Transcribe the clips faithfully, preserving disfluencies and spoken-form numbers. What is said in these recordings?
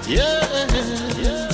Yeah, yeah.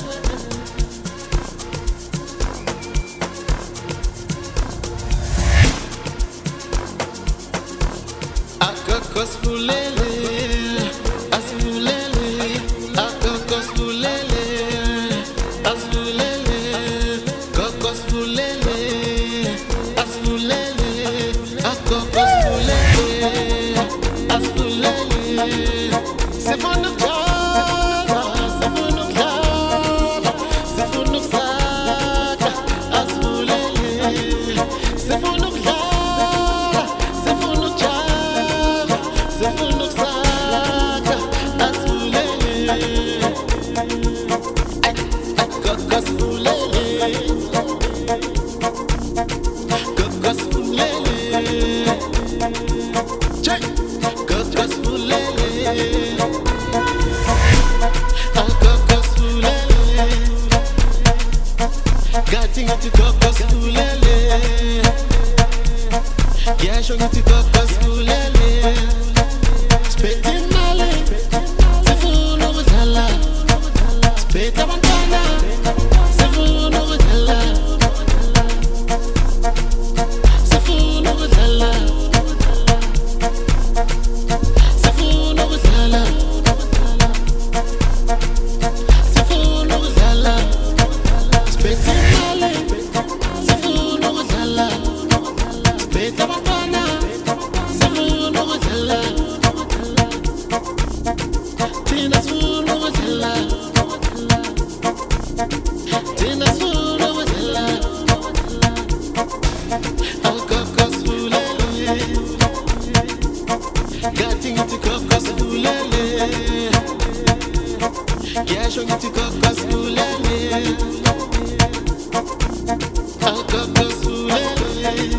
Akakos fulele, asfulele, akakos fulele, asfulele, kakos fulele, asfulele, akakos fulele, asfulele. C'est pour nous java, c'est pour nous java, c'est pour nous saka, asfulele, c'est pour nous java, c'est pour nous java, c'est pour nous saka, asfulele, ay ay kakos fulele, kakos fulele, check, kakos fulele. Gatting to cocos fulele, yeah, showing to cocos fulele. Spetting male, se funo gala, speta mantana, se funo gala, se funo gala, se funo gala, se funo gala. Spetting male, se funo gala, speta mantana, se funo gala. Tina funo gala, Tina funo gala. Alcocos fulele, gatting into cocos fulele, yeah, showing into cocos fulele. Alcocos fulele.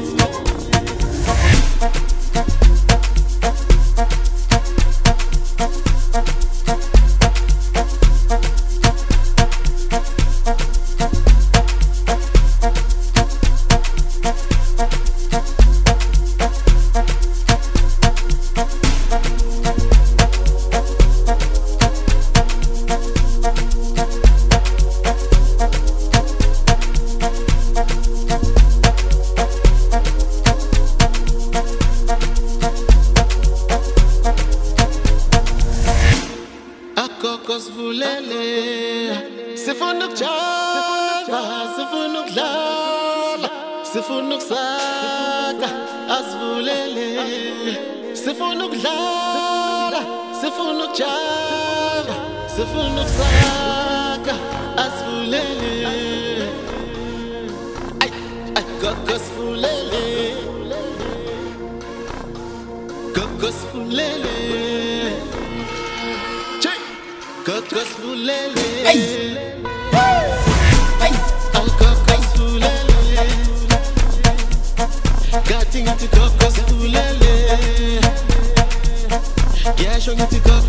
Akokos fulele, se funuk java, se funuk lala, se funuk saka, asfulele, se funuk lala, se funuk java, se funuk saka, asfulele. Ay, ay, kokos fulele, kokos fulele. Cocos fulele, Hey! Hey! Alcocos fulele, gatting into cocos fulele, yeah, showing into cocos.